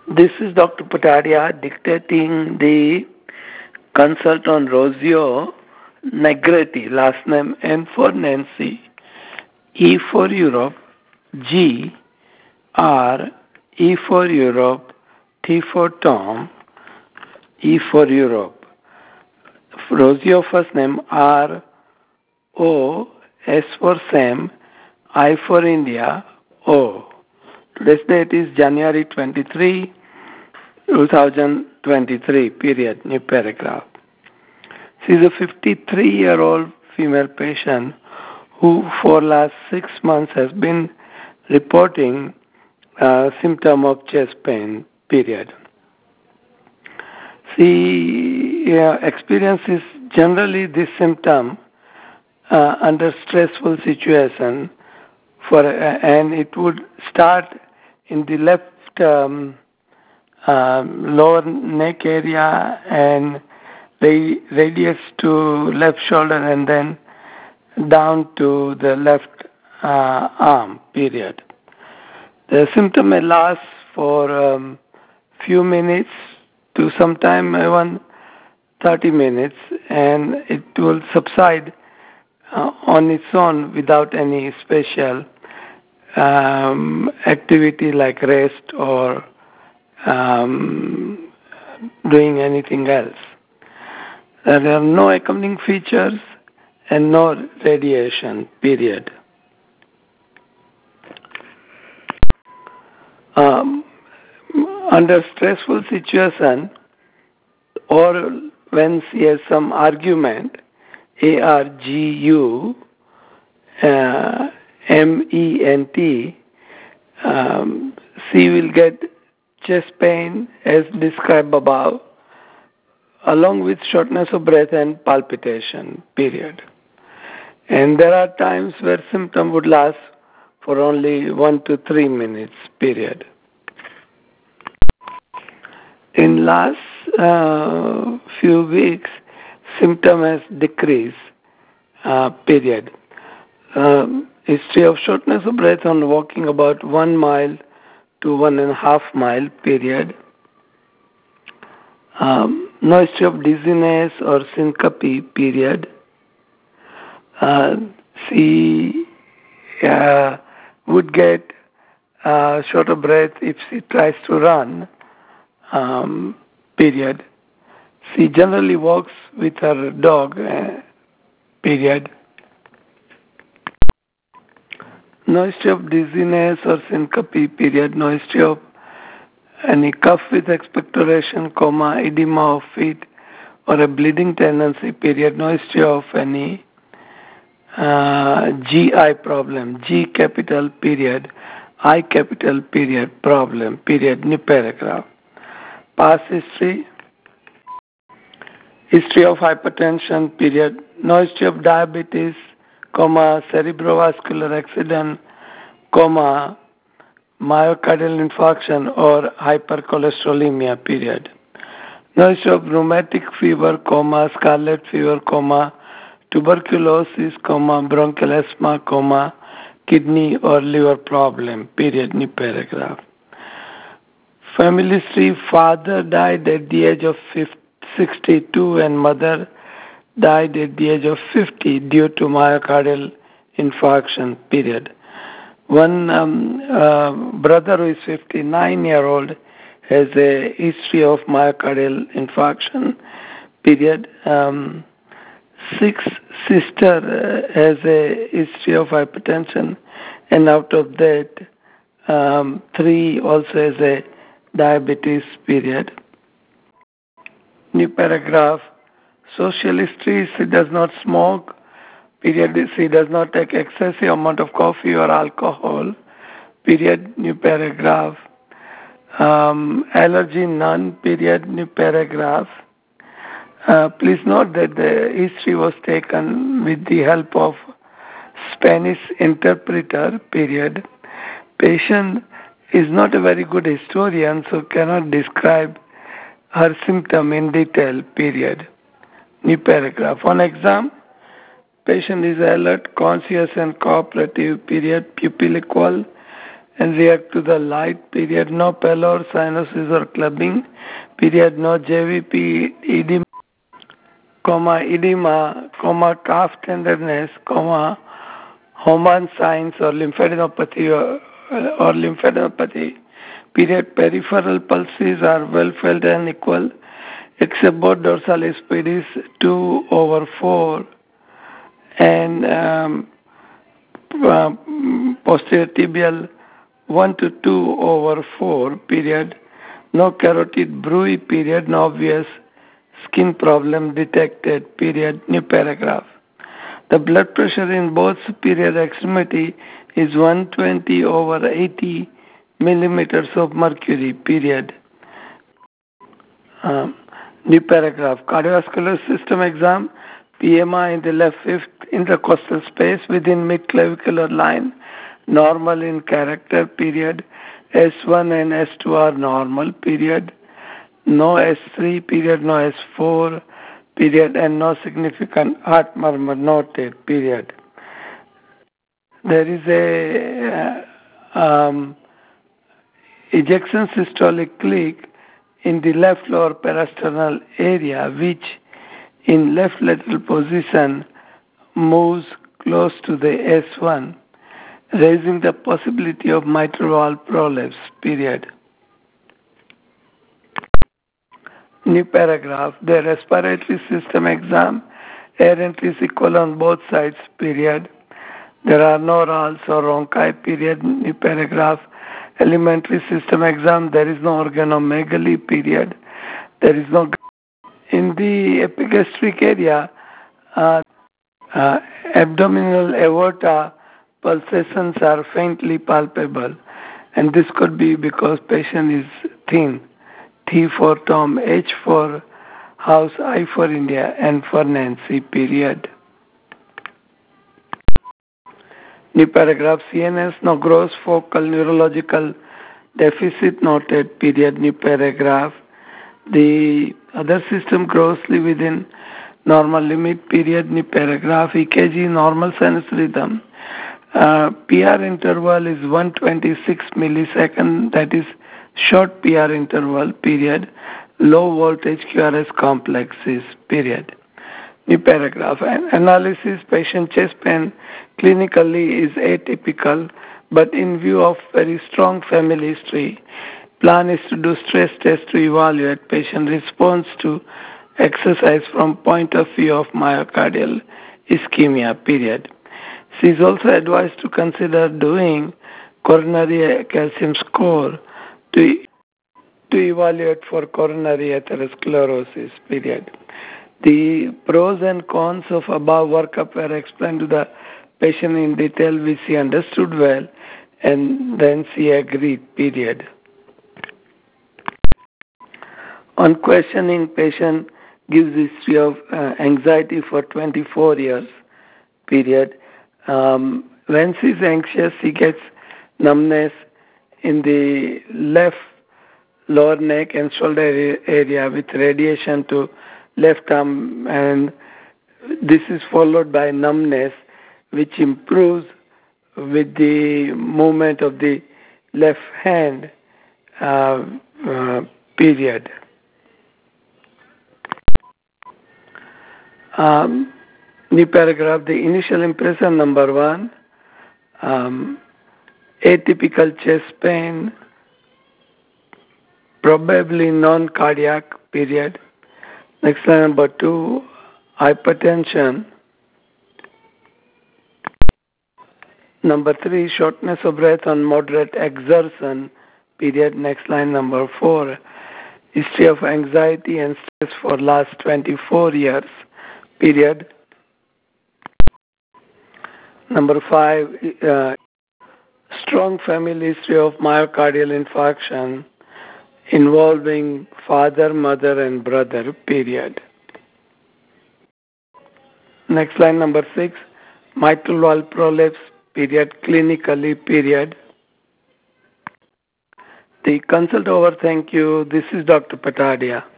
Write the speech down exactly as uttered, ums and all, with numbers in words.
This is Doctor Patadia dictating the consult on Rosio Negretti, last name N for Nancy, E for Europe, G, R, E for Europe, T for Tom, E for Europe. Rosio first name R, O, S for Sam, I for India, O. Today's date is January twenty-third, twenty twenty-three, period, new paragraph. She is a fifty-three-year-old female patient who for last six months has been reporting uh, symptom of chest pain, period. She uh, experiences generally this symptom uh, under stressful situation for, uh, and it would start in the left um, um, lower neck area and radius to left shoulder and then down to the left uh, arm, period. The symptom may last for a um, few minutes to sometime even thirty minutes, and it will subside uh, on its own without any special um, activity like rest or um, doing anything else. There are no accompanying features and no radiation, period. Um, under stressful situation or when she has some argument, A R G U, uh, M E N T, um, she will get chest pain as described above, along with shortness of breath and palpitation, period. And there are times where symptom would last for only one to three minutes, period. In last uh, few weeks, symptom has decreased, uh, period. Um, history of shortness of breath on walking about one mile to one and a half mile, period. Um, no history of dizziness or syncope, period. Uh, she uh, would get uh, short of breath if she tries to run, um, period. She generally walks with her dog, uh, period. No history of dizziness or syncope, period. No history of any cough with expectoration, comma, edema of feet, or a bleeding tendency, period. No history of any uh, G I problem, G capital, period, I capital, period, problem, period, new paragraph. Past history, history of hypertension, period. No history of diabetes, comma, cerebrovascular accident, comma, myocardial infarction or hypercholesterolemia, period. No history of rheumatic fever, comma, scarlet fever, comma, tuberculosis, comma, bronchial asthma, comma, kidney or liver problem, period, new paragraph. Family history, father died at the age of sixty-two and mother died at the age of fifty due to myocardial infarction, period. One um, uh, brother who is fifty-nine year old has a history of myocardial infarction, period. Um, six sister uh, has a history of hypertension, and out of that, um, three also has a diabetes, period. New paragraph. Social history, she does not smoke, period. She does not take excessive amount of coffee or alcohol, period. New paragraph. Um, allergy none, period. New paragraph. Uh, please note that the history was taken with the help of Spanish interpreter, period. Patient is not a very good historian, so cannot describe her symptom in detail, period. New paragraph. On exam, patient is alert, conscious and cooperative, period. Pupil equal, and react to the light, period. No pallor, cyanosis or clubbing, period. No J V P, edema, comma, edema, comma, calf tenderness, comma, Homan signs or lymphadenopathy or, or lymphadenopathy, period. Peripheral pulses are well felt and equal, except both dorsalis pedis two over four and um, uh, posterior tibial one to two over four, period. No carotid bruit, period. No obvious skin problem detected, period. New paragraph. The blood pressure in both superior extremity is one twenty over eighty millimeters of mercury, period. Um, new paragraph. Cardiovascular system exam. P M I in the left fifth intercostal space within mid-clavicular line. Normal in character, period. S one and S two are normal, period. No S three, period. No S four, period. And no significant heart murmur noted, period. There is a uh, um, ejection systolic click in the left lower parasternal area, which in left lateral position moves close to the S one, raising the possibility of mitral valve prolapse, period. New paragraph. The respiratory system exam, air entries equal on both sides, period. There are no rals or rhonchi, period. New paragraph. Alimentary system exam, there is no organomegaly, period. There is no... In the epigastric area, uh, uh, abdominal aorta pulsations are faintly palpable, and this could be because patient is thin. T for Tom, H for house, I for India, and for Nancy, period. New paragraph. C N S, no gross focal neurological deficit noted, period. New paragraph. The other system grossly within normal limit, period. New paragraph. E K G, normal sinus rhythm. Uh, P R interval is one hundred twenty-six milliseconds, that is short P R interval, period. Low voltage Q R S complexes, period. New paragraph. An analysis, patient chest pain clinically is atypical, but in view of very strong family history, plan is to do stress test to evaluate patient response to exercise from point of view of myocardial ischemia, period. She is also advised to consider doing coronary calcium score to, to evaluate for coronary atherosclerosis, period. The pros and cons of above workup were explained to the patient in detail, which she understood well, and then she agreed, period. On questioning, patient gives history of uh, anxiety for twenty-four years, period. Um, when she's anxious, she gets numbness in the left lower neck and shoulder area with radiation to left arm, and this is followed by numbness, which improves with the movement of the left hand, uh, uh, period. Um, new paragraph. The initial impression, number one, um, atypical chest pain, probably non-cardiac, period. Next line, number two, hypertension. Number three, shortness of breath on moderate exertion, period. Next line, number four, history of anxiety and stress for last twenty-four years, period. Number five, uh, strong family history of myocardial infarction involving father, mother, and brother, period. Next line, number six, mitral valve prolapse, period, clinically, period. The consult over, thank you. This is Doctor Patadia.